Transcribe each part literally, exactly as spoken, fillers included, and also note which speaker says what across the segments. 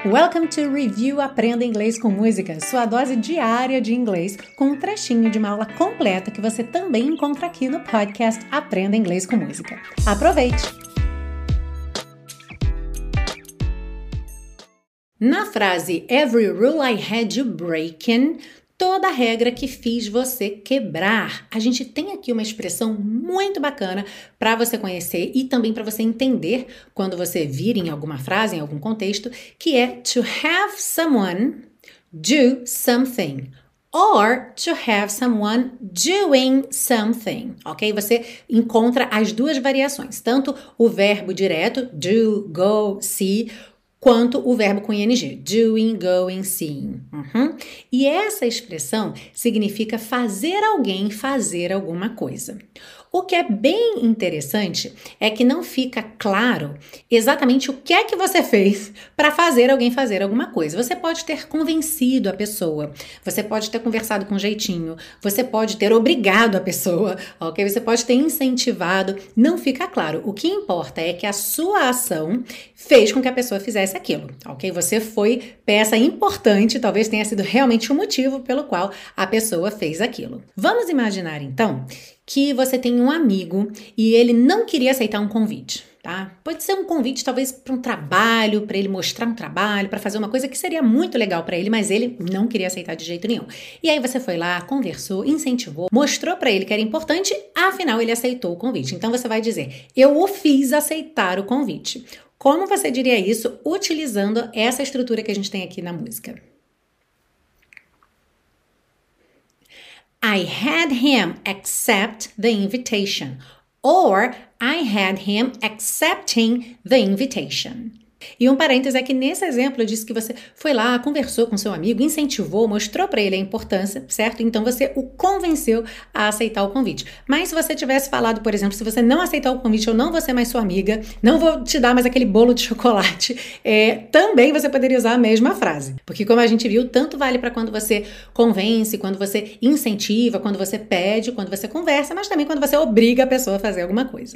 Speaker 1: Welcome to Review Aprenda Inglês com Música, sua dose diária de inglês com um trechinho de uma aula completa que você também encontra aqui no podcast Aprenda Inglês com Música. Aproveite! Na frase Every rule I had you breaking, toda regra que fiz você quebrar. A gente tem aqui uma expressão muito bacana para você conhecer e também para você entender quando você vir em alguma frase, em algum contexto, que é to have someone do something or to have someone doing something, ok? Você encontra as duas variações, tanto o verbo direto, do, go, see, quanto o verbo com ing, doing, going, seeing. Uhum. E essa expressão significa fazer alguém fazer alguma coisa. O que é bem interessante é que não fica claro exatamente o que é que você fez para fazer alguém fazer alguma coisa. Você pode ter convencido a pessoa, você pode ter conversado com jeitinho, você pode ter obrigado a pessoa, ok? Você pode ter incentivado, não fica claro. O que importa é que a sua ação fez com que a pessoa fizesse aquilo, ok? Você foi peça importante, talvez tenha sido realmente o motivo pelo qual a pessoa fez aquilo. Vamos imaginar então que você tem um amigo e ele não queria aceitar um convite, tá? Pode ser um convite talvez para um trabalho, para ele mostrar um trabalho, para fazer uma coisa que seria muito legal para ele, mas ele não queria aceitar de jeito nenhum. E aí você foi lá, conversou, incentivou, mostrou para ele que era importante, afinal ele aceitou o convite. Então você vai dizer, eu o fiz aceitar o convite. Como você diria isso utilizando essa estrutura que a gente tem aqui na música? I had him accept the invitation, or I had him accepting the invitation. E um parênteses é que nesse exemplo eu disse que você foi lá, conversou com seu amigo, incentivou, mostrou para ele a importância, certo? Então você o convenceu a aceitar o convite. Mas se você tivesse falado, por exemplo, se você não aceitar o convite, eu não vou ser mais sua amiga, não vou te dar mais aquele bolo de chocolate, é, também você poderia usar a mesma frase. Porque como a gente viu, tanto vale para quando você convence, quando você incentiva, quando você pede, quando você conversa, mas também quando você obriga a pessoa a fazer alguma coisa.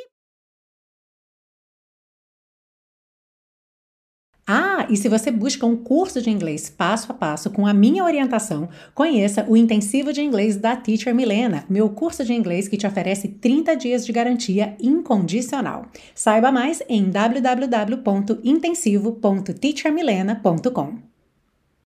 Speaker 1: Ah, e se você busca um curso de inglês passo a passo com a minha orientação, conheça o Intensivo de Inglês da Teacher Milena, meu curso de inglês que te oferece trinta dias de garantia incondicional. Saiba mais em w w w ponto intensivo ponto teacher milena ponto com.